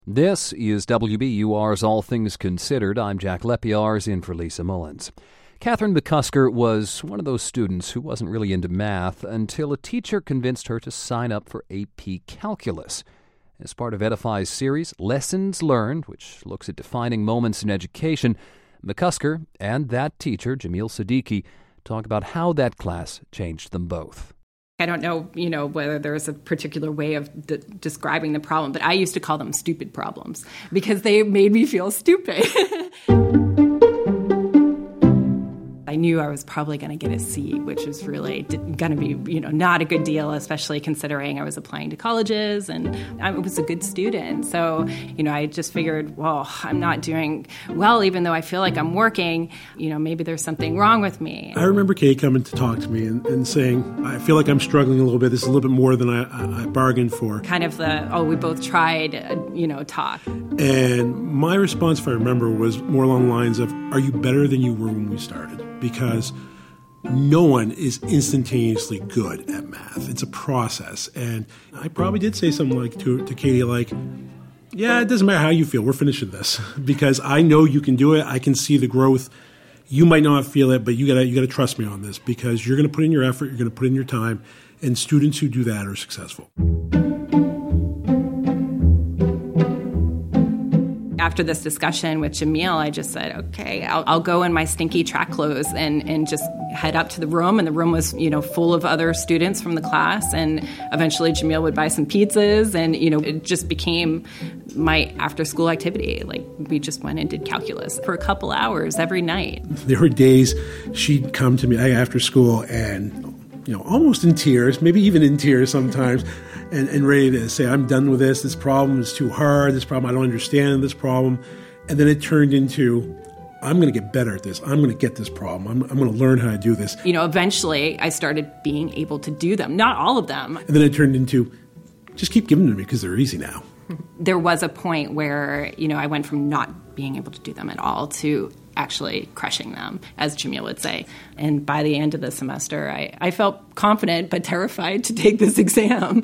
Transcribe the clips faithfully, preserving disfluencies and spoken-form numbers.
This is W B U R's All Things Considered. I'm Jack Lepiarz in for Lisa Mullins. Catherine McCusker was one of those students who wasn't really into math until a teacher convinced her to sign up for A P Calculus. As part of Edify's series, Lessons Learned, which looks at defining moments in education, McCusker and that teacher, Jamil Siddiqui, talk about how that class changed them both. I don't know, you know, whether there's a particular way of de- describing the problem, but I used to call them stupid problems because they made me feel stupid. I knew I was probably going to get a C, which was really going to be, you know, not a good deal, especially considering I was applying to colleges and I was a good student. So, you know, I just figured, well, I'm not doing well, even though I feel like I'm working. You know, maybe there's something wrong with me. I remember Kay coming to talk to me and, and saying, I feel like I'm struggling a little bit. This is a little bit more than I, I, I bargained for. Kind of the, oh, we both tried, uh, you know, talk. And my response, if I remember, was more along the lines of, are you better than you were when we started? Because no one is instantaneously good at math. It's a process. And I probably did say something like to, to Katie, like, yeah, it doesn't matter how you feel. We're finishing this because I know you can do it. I can see the growth. You might not feel it, but you gotta you gotta trust me on this because you're going to put in your effort. You're going to put in your time. And students who do that are successful. After this discussion with Jamil, I just said, okay, I'll, I'll go in my stinky track clothes and, and just head up to the room. And the room was, you know, full of other students from the class. And eventually Jamil would buy some pizzas. And, you know, it just became my after-school activity. Like, we just went and did calculus for a couple hours every night. There were days she'd come to me after school and, you know, almost in tears, maybe even in tears sometimes, And, and ready to say, I'm done with this. This problem is too hard. This problem, I don't understand this problem. And then it turned into, I'm going to get better at this. I'm going to get this problem. I'm, I'm going to learn how to do this. You know, eventually I started being able to do them. Not all of them. And then it turned into, just keep giving them to me because they're easy now. There was a point where, you know, I went from not being able to do them at all to actually crushing them, as Jamil would say. And by the end of the semester, I, I felt confident but terrified to take this exam.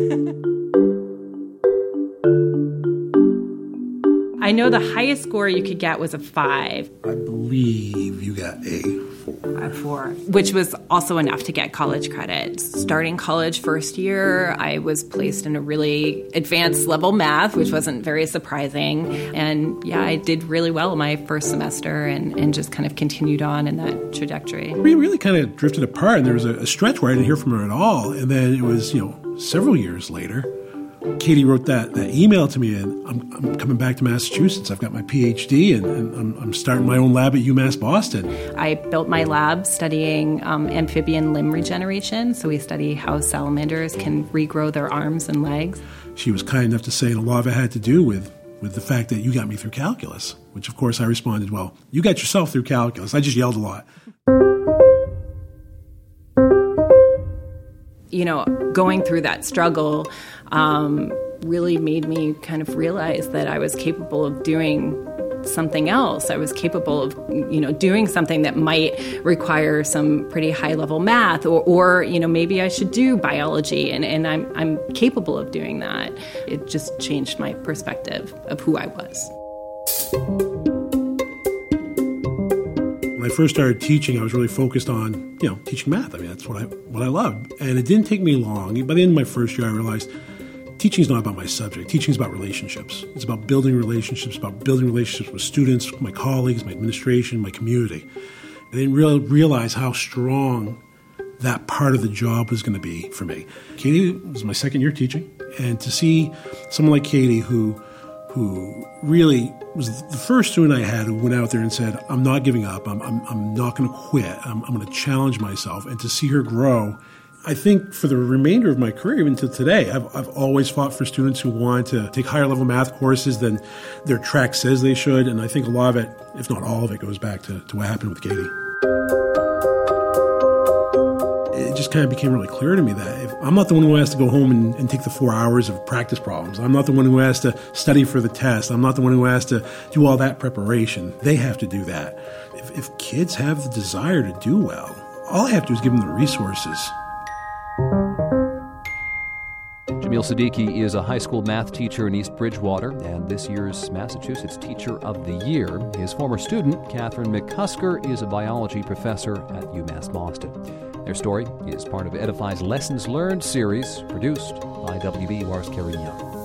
I know the highest score you could get was a five. I believe you got a four. A four, which was also enough to get college credit. Starting college first year, I was placed in a really advanced level math, which wasn't very surprising. And yeah, I did really well my first semester and, and just kind of continued on in that trajectory. We really kind of drifted apart, and there was a, a stretch where I didn't hear from her at all. And then it was, you know, several years later, Katie wrote that, that email to me, and I'm, I'm coming back to Massachusetts. I've got my P H D, and, and I'm, I'm starting my own lab at UMass Boston. I built my lab studying um, amphibian limb regeneration, so we study how salamanders can regrow their arms and legs. She was kind enough to say, and a lot of it had to do with, with the fact that you got me through calculus, which, of course, I responded, well, you got yourself through calculus. I just yelled a lot. You know, going through that struggle um, really made me kind of realize that I was capable of doing something else. I was capable of, you know, doing something that might require some pretty high-level math, or, or you know, maybe I should do biology, and, and I'm I'm capable of doing that. It just changed my perspective of who I was. When I first started teaching, I was really focused on, you know, teaching math. I mean, that's what I what I loved. And it didn't take me long. By the end of my first year, I realized teaching is not about my subject. Teaching is about relationships. It's about building relationships, about building relationships with students, my colleagues, my administration, my community. I didn't really realize how strong that part of the job was going to be for me. Katie was my second year teaching. And to see someone like Katie who who really was the first student I had who went out there and said, I'm not giving up. I'm I'm, I'm not going to quit. I'm, I'm going to challenge myself. And to see her grow, I think for the remainder of my career, even to today, I've, I've always fought for students who want to take higher level math courses than their track says they should. And I think a lot of it, if not all of it, goes back to, to what happened with Katie. It just kind of became really clear to me that if I'm not the one who has to go home and, and take the four hours of practice problems. I'm not the one who has to study for the test. I'm not the one who has to do all that preparation. They have to do that. If, if kids have the desire to do well, all I have to do is give them the resources. Jamil Siddiqui is a high school math teacher in East Bridgewater and this year's Massachusetts Teacher of the Year. His former student, Catherine McCusker, is a biology professor at UMass Boston. Their story is part of Edify's Lessons Learned series, produced by W B U R's Carrie Young.